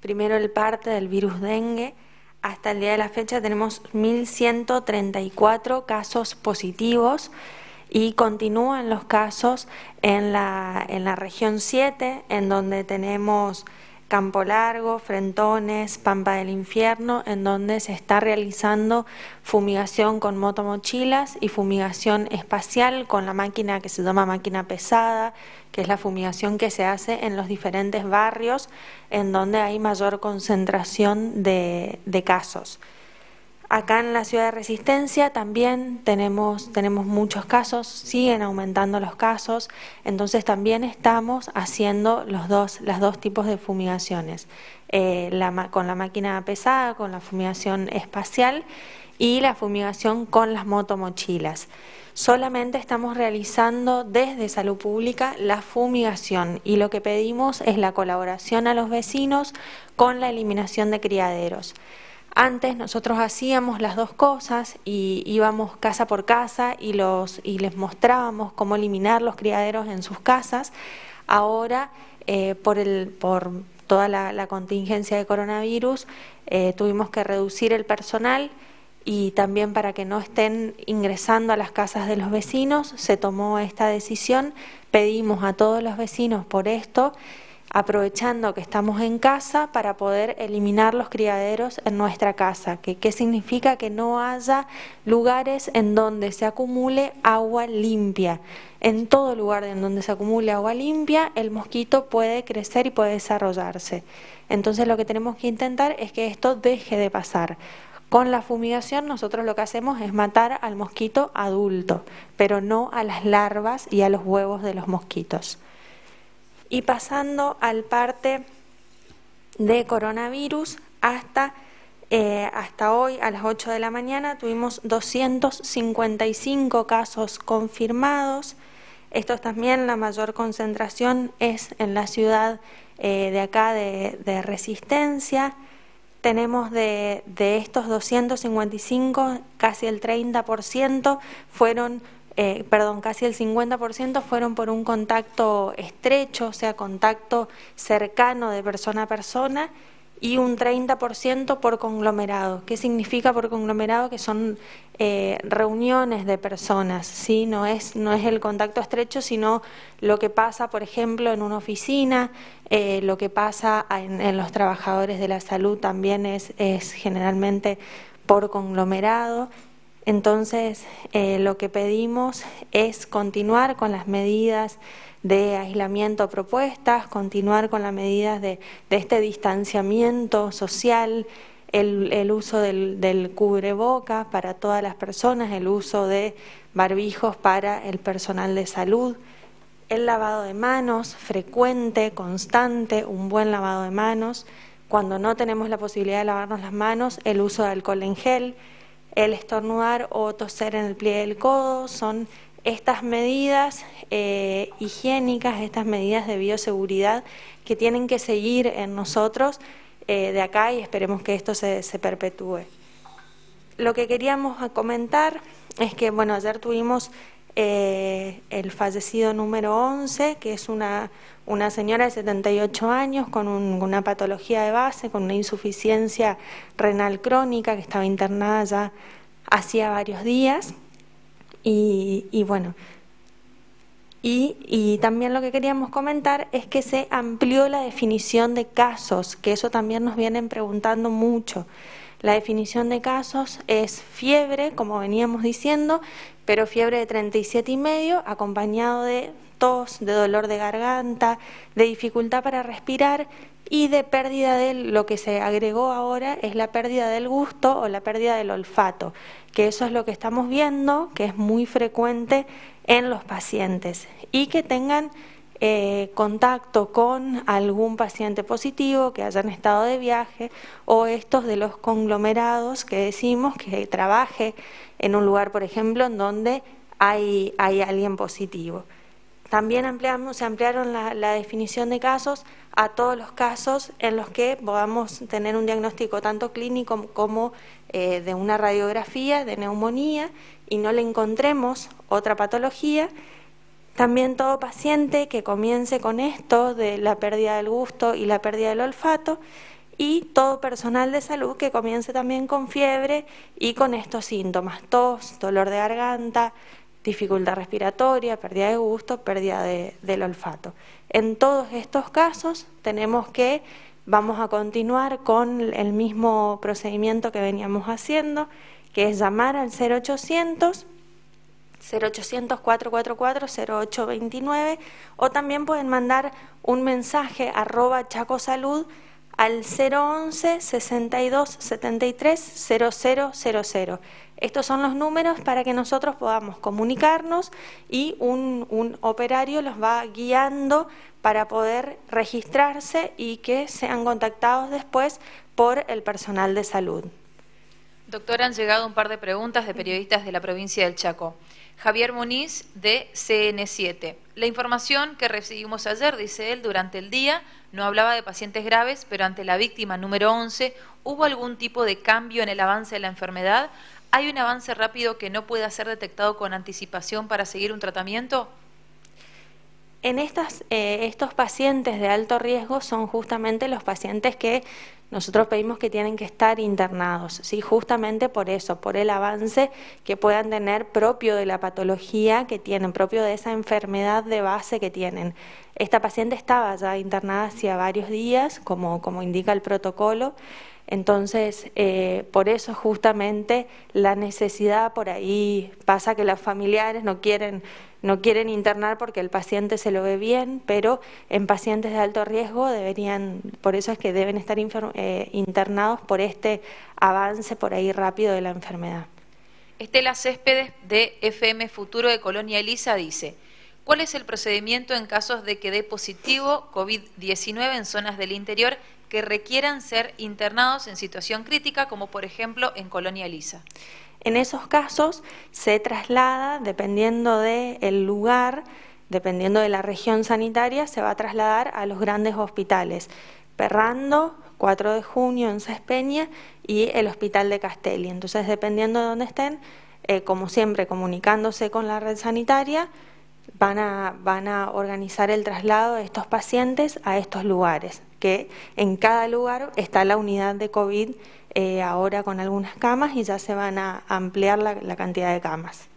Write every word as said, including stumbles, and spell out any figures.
primero el parte del virus dengue. Hasta el día de la fecha tenemos mil ciento treinta y cuatro casos positivos y continúan los casos en la, en la región siete, en donde tenemos Campo Largo, Frentones, Pampa del Infierno, en donde se está realizando fumigación con motomochilas y fumigación espacial con la máquina que se llama máquina pesada, que es la fumigación que se hace en los diferentes barrios en donde hay mayor concentración de, de casos. Acá en la ciudad de Resistencia también tenemos, tenemos muchos casos, siguen aumentando los casos, entonces también estamos haciendo los dos, los dos tipos de fumigaciones, eh, la, con la máquina pesada, con la fumigación espacial y la fumigación con las motomochilas. Solamente estamos realizando desde Salud Pública la fumigación y lo que pedimos es la colaboración a los vecinos con la eliminación de criaderos. Antes nosotros hacíamos las dos cosas y íbamos casa por casa y, los, y les mostrábamos cómo eliminar los criaderos en sus casas. Ahora, eh, por, el, por toda la, la contingencia de coronavirus, eh, tuvimos que reducir el personal y también para que no estén ingresando a las casas de los vecinos, se tomó esta decisión. Pedimos a todos los vecinos por esto, aprovechando que estamos en casa, para poder eliminar los criaderos en nuestra casa. ¿Qué, qué significa? Que no haya lugares en donde se acumule agua limpia. En todo lugar en donde se acumule agua limpia, el mosquito puede crecer y puede desarrollarse. Entonces lo que tenemos que intentar es que esto deje de pasar. Con la fumigación nosotros lo que hacemos es matar al mosquito adulto, pero no a las larvas y a los huevos de los mosquitos. Y pasando al parte de coronavirus, hasta, eh, hasta hoy a las ocho de la mañana tuvimos doscientos cincuenta y cinco casos confirmados. Estos también, la mayor concentración es en la ciudad eh, de acá de, de Resistencia. Tenemos de, de estos doscientos cincuenta y cinco, casi el treinta por ciento fueron Eh, perdón, casi el cincuenta por ciento fueron por un contacto estrecho, o sea, contacto cercano de persona a persona, y un treinta por ciento por conglomerado. ¿Qué significa por conglomerado? Que son eh, reuniones de personas, ¿sí? No es, no es el contacto estrecho, sino lo que pasa, por ejemplo, en una oficina, eh, lo que pasa en, en los trabajadores de la salud también es, es generalmente por conglomerado. Entonces, eh, lo que pedimos es continuar con las medidas de aislamiento propuestas, continuar con las medidas de, de este distanciamiento social, el, el uso del, del cubreboca para todas las personas, el uso de barbijos para el personal de salud, el lavado de manos frecuente, constante, un buen lavado de manos. Cuando no tenemos la posibilidad de lavarnos las manos, el uso de alcohol en gel. El estornudar o toser en el pliegue del codo, son estas medidas eh, higiénicas, estas medidas de bioseguridad que tienen que seguir en nosotros eh, de acá, y esperemos que esto se, se perpetúe. Lo que queríamos comentar es que, bueno, ayer tuvimos eh, el fallecido número once, que es una, una señora de setenta y ocho años con un, una patología de base, con una insuficiencia renal crónica, que estaba internada ya hacía varios días. Y, y bueno, y, y también lo que queríamos comentar es que se amplió la definición de casos, que eso también nos vienen preguntando mucho. La definición de casos es fiebre, como veníamos diciendo, pero fiebre de treinta y siete y medio, acompañado de tos, de dolor de garganta, de dificultad para respirar y de pérdida de, lo que se agregó ahora es la pérdida del gusto o la pérdida del olfato, que eso es lo que estamos viendo, que es muy frecuente en los pacientes, y que tengan Eh, contacto con algún paciente positivo, que hayan estado de viaje, o estos de los conglomerados que decimos, que trabaje en un lugar, por ejemplo, en donde hay, hay alguien positivo. También ampliamos, se ampliaron la, la definición de casos a todos los casos en los que podamos tener un diagnóstico tanto clínico como eh, de una radiografía de neumonía y no le encontremos otra patología. También todo paciente que comience con esto de la pérdida del gusto y la pérdida del olfato, y todo personal de salud que comience también con fiebre y con estos síntomas: tos, dolor de garganta, dificultad respiratoria, pérdida de gusto, pérdida de, del olfato. En todos estos casos tenemos que, vamos a continuar con el mismo procedimiento que veníamos haciendo, que es llamar al cero ochocientos, cero ochocientos, cuatro cuatro cuatro, cero ocho dos nueve, o también pueden mandar un mensaje arroba chacosalud al cero once, sesenta y dos, setenta y tres, cero cero cero cero. Estos son los números para que nosotros podamos comunicarnos y un, un operario los va guiando para poder registrarse y que sean contactados después por el personal de salud. Doctora, han llegado un par de preguntas de periodistas de la provincia del Chaco. Javier Muniz, de C N siete. La información que recibimos ayer, dice él, durante el día no hablaba de pacientes graves, pero ante la víctima número once, ¿hubo algún tipo de cambio en el avance de la enfermedad? ¿Hay un avance rápido que no pueda ser detectado con anticipación para seguir un tratamiento? En estas, eh, estos pacientes de alto riesgo son justamente los pacientes que nosotros pedimos que tienen que estar internados, ¿sí? Justamente por eso, por el avance que puedan tener propio de la patología que tienen, propio de esa enfermedad de base que tienen. Esta paciente estaba ya internada hacía varios días, como, como indica el protocolo. Entonces, eh, por eso justamente la necesidad por ahí pasa que los familiares no quieren, no quieren internar porque el paciente se lo ve bien, pero en pacientes de alto riesgo deberían, por eso es que deben estar eh, internados por este avance por ahí rápido de la enfermedad. Estela Céspedes, de F M Futuro de Colonia Elisa, dice: ¿cuál es el procedimiento en casos de que dé positivo COVID diecinueve en zonas del interior que requieran ser internados en situación crítica, como por ejemplo en Colonia Elisa? En esos casos se traslada, dependiendo del lugar, dependiendo de la región sanitaria, se va a trasladar a los grandes hospitales: Perrando, cuatro de junio en Sáenz Peña y el Hospital de Castelli. Entonces, dependiendo de dónde estén, eh, como siempre, comunicándose con la red sanitaria, Van a, van a organizar el traslado de estos pacientes a estos lugares, que en cada lugar está la unidad de COVID eh, ahora con algunas camas, y ya se van a ampliar la, la cantidad de camas.